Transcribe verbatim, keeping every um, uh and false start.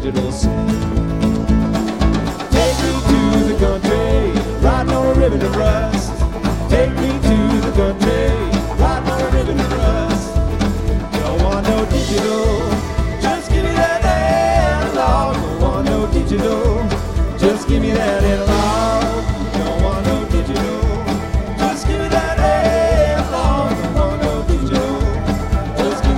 digital scene. Take me to the country, riding on a ribbon of rust. Take me to the country, riding on a ribbon of rust. Don't want no digital